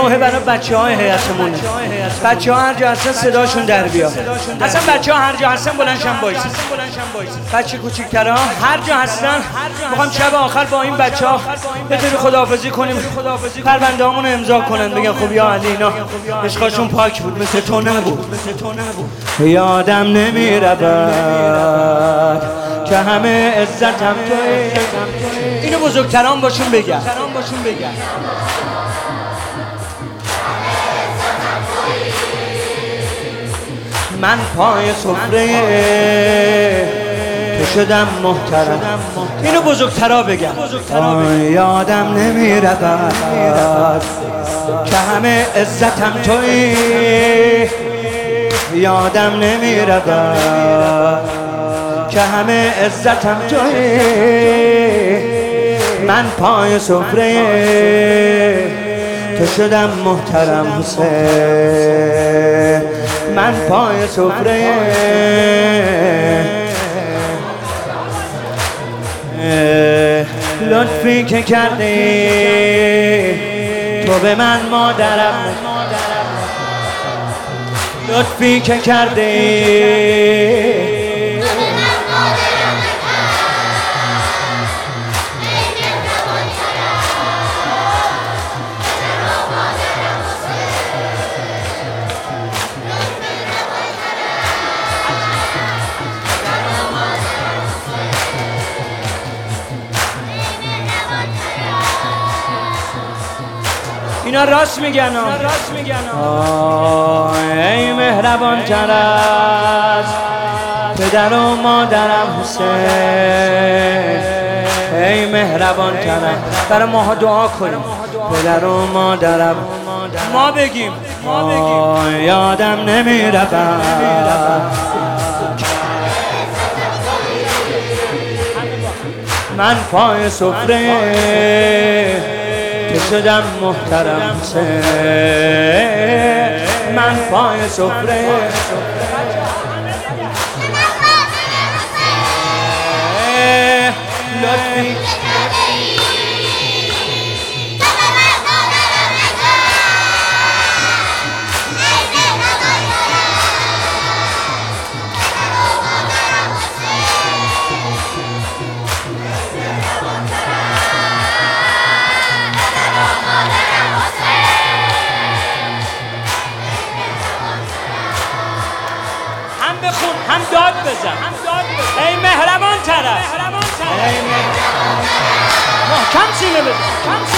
نوحه برای بچه های هیئتمون. بچه ها هر جا هستن صداشون در بیاد. اصلا بچه ها هر جا هستن بلندشن بایستن. بچه کوچیک‌ترها هر جا هستن میخوام شب آخر با این بچه ها یه طوری خداحافظی کنیم، پرونده هامون امضا کنن، بگن خب یا علی اینا عشقاشون پاک بود، مثل تو نبود. یادم نمیرود که همه عزتم توی. اینو بزرگتران باشون بگن. من پای سفره تو شدم محترم. اینو بزرگترا بگن. یادم نمیرود که همه عزتم توی. یادم نمیرود که همه عزتم توی. من پای سفره تو شدم محترم حسین. من پای سفره لطفی که کردی تو به من مادرم، لطفی که کردی اینا راست میگن. ای مهربان تر از پدر و مادرم حسین. ای مهربان تر از، برای ماها دعا کنیم، پدر و مادرم. ما بگیم یادم نمیرود من پای سفره تو شدم محترم حسین. من پای سفره لطفی هم داد بزن. ای مهربان طرف، محکم سینه بزن.